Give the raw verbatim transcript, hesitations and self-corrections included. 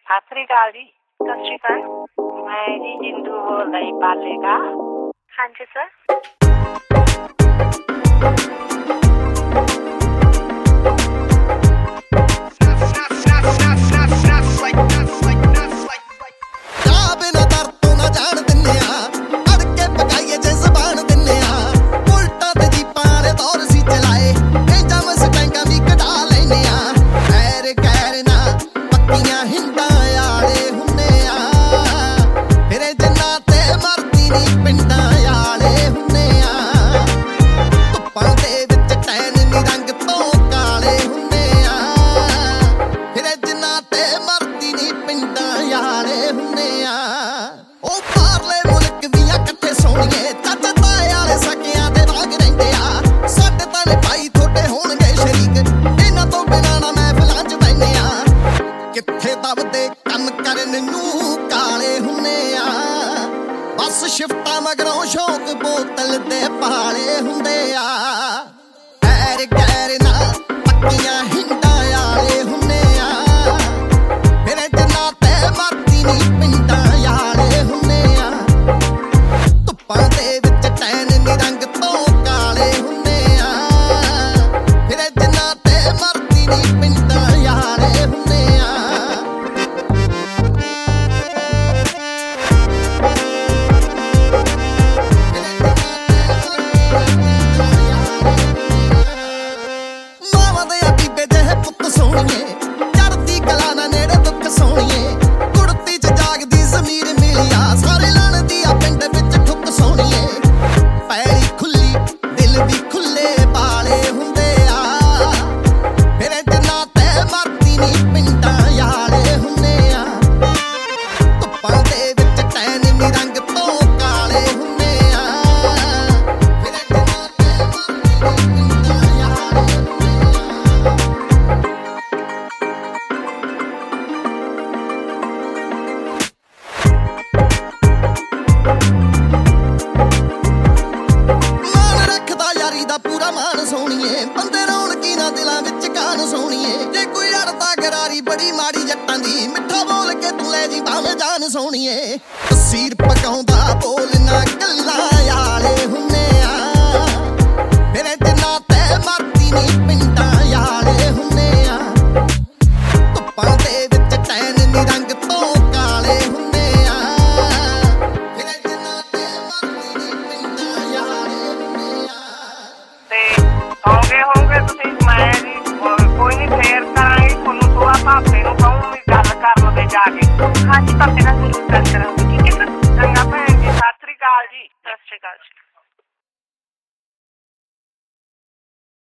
ਸਤਿ ਸ੍ਰੀ ਅਕਾਲ ਜੀ। ਸਤਿ ਸ੍ਰੀ ਅਕਾਲ। ਮੈਂ ਜੀ ਜਿੰਦੂ ਬੋਲਦਾ ਜੀ ਪਾਲੇ ਦਾ। ਹਾਂਜੀ ਸਰ। ਸ਼ਿਫਟਾਂ ਮਗਰੋਂ ਸ਼ੌਕ ਬੋਤਲ ਦੇ ਪਾਲੇ ਹੁੰਦੇ ਆ ਐਰ ਗੈਰ ਨਾ ਪੱਕੀਆਂ ਹਿੰਡਾਂ ਵਾਲੇ ਹੁੰਦੇ ਆ ਮੇਰੇ ਜਿੰਨਾ ਤੇ ਮਰਦੀ ਨਹੀਂ ਪਿੰਡਾਂ ਵਾਲੇ ਹੁੰਦੇ ਆ ਧੁੱਪਾਂ ਦੇ ਵਿੱਚ ਟੈਨ ਨੀ ਰੰਗ ਤੋਂ ਕਾਲੇ ਹੁੰਦੇ ਆ ਮੇਰੇ ਜਿੰਨਾ ਤੇ ਮਰਦੀ ਨਹੀਂ ਪਿੰਡਾਂ ਵਾਲੇ ਹੁੰਦੇ ਆ ਸੋਹਣੀਏ ਚੜਦੀ ਕਲਾ ਨਾ ਨੇੜੇ ਦੁੱਖ ਸੋਹਣੀਏ ਕੁੜਤੀ ਚ ਜਾਗਦੀ ਜ਼ਮੀਰ ਮਿਲਿਆ ਸਾਰੇ ਲੜਦੀ ਆ ਪਿੰਡ ਵਿੱਚ ਠੁੱਕ ਸੋਹਣੀਏ ਪੈਰੀ ਖੁੱਲੀ ਦਿਲ ਵੀ ਖੁੱਲੇ ਬਾਲੇ ਹੁੰਦੇ ਆ ਮੇਰੇ ਜਿੰਨਾ ਤੇ ਮਰਦੀ ਨਹੀਂ ਪਿੰਡਾਂ ਵਾਲੇ ਹੁੰਦੇ ਆ ਧੁੱਪਾਂ ਦੇ ਵਿੱਚ ਟੈਨ ਨੀ ਰੰਗ ਤੋਂ ਕਾਲੇ ਹੁੰਦੇ ਆ ਮੇਰੇ ਜਿੰਨਾ ਤੇ ਮਰਦੀ ਨਹੀਂ ਪਿੰਡਾਂ ਵਾਲੇ ਦਾ ਪੂਰਾ ਮਾਨ ਸੋਹਣੀਏ ਬੰਦੇ ਰੌਣਕੀ ਨਾ ਦਿਲਾਂ ਵਿੱਚ ਕਾਨ ਸੋਹਣੀਏ ਜੇ ਕੋਈ ਅੜਤਾ ਗਰਾਰੀ ਬੜੀ ਮਾੜੀ ਜੱਟਾਂ ਦੀ ਮਿੱਠਾ ਬੋਲ ਕੇ ਤੂੰ ਲੈ ਜੀ ਭਾਵੇਂ ਜਾਨ ਸੋਹਣੀਏ ਤਸੀਰ ਪਕਾਉਂਦਾ ਬੋਲਣਾ ਗੱਲਾਂ ਵਾਲੇ ਹੁੰਦੇ ਆ ਮੇਰੇ ਜਿੰਨਾ ਤੇ ਮਰਦੀ ਨਹੀਂ ਪਿੰਡਾਂ ਵਾਲੇ ਹੁੰਦੇ ਆ ਧੁੱਪਾਂ ਦੇ ਵਿੱਚ ਟੈਨ ਨੀ ਰੰਗ ਤੋਂ ਕਾਲੇ ਹੁੰਦੇ ਆ ਮੇਰੇ ਜਿੰਨਾ ਤੇ ਮਰਦੀ ਨਹੀਂ ਪਿੰਡਾਂ ਵਾਲੇ ਹੁੰਦੇ ਆ ਸੌਂਗੇ ਹੋਗੇ ਤੁਸੀਂ ਮੈਂ ਜੀ ਕੋਈ ਨਹੀਂ ਫੇਰ ਕਰਾਂਗੇ ਤੁਹਾਨੂੰ ਥੋੜਾ ਭਾਪੇ ਨੂੰ ਕਹੂੰ ਵੀ ਗੱਲ ਕਰ ਲਵੇ ਜਾ ਕੇ। ਹਾਂਜੀ ਭਾਪੇ ਨਾਲ ਜ਼ਰੂਰ ਗੱਲ ਕਰਾਂਗੇ ਠੀਕ ਹੈ ਸਰ।